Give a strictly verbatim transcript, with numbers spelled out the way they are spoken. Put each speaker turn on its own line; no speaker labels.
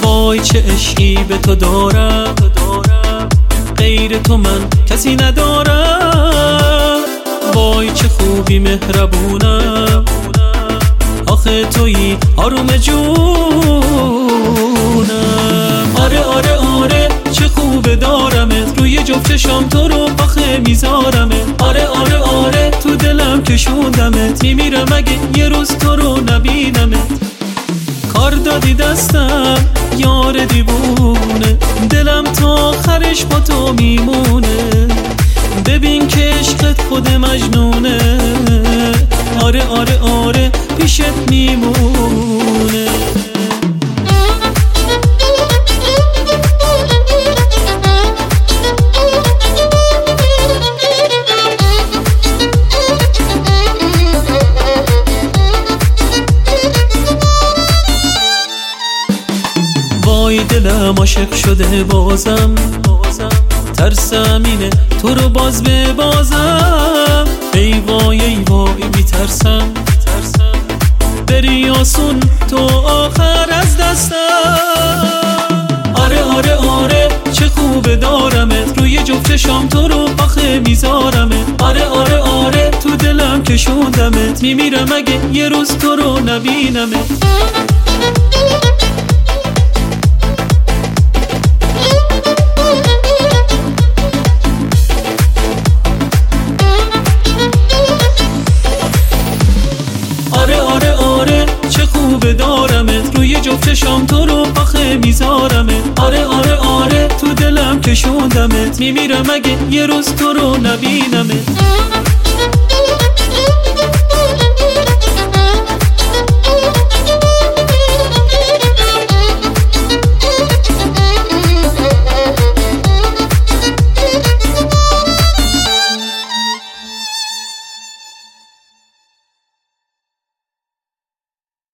وای چه عشقی به تو دارم، غیر تو من کسی ندارم. وای چه خوبی مهربونم، آخه تویی آروم جونم. آره آره آره چه خوبه دارمت، روی جفت چشام تو رو آخه میذارمت. آره آره آره تو دلم کشوندمت، میمیرم اگه یه روز تو رو نبینمت. کار دادی دستم یار دیوونه، دلم تا آخرش با تو میمونه. ببین که عشقت خود مجنونه، آره آره آره پیشت میمونه. وای دلم عاشق شده بازم، ترسم اینه تو رو باز ببازم. ای وای ای وای میترسم بری آسون تو آخر از دستم. آره آره آره چه خوبه دارمت، روی جفت چشام تو رو آخه میذارمت. آره آره آره تو دلم دلم کشوندمت، میمیرم اگه یه روز تو رو نبینمت. آره آره آره چه خوبه دارمت، روی جفت چشام تو رو آخه میذارمت. آره آره آره تو دلم کشوندمت، میمیرم اگه یه روز تو رو نبینمت.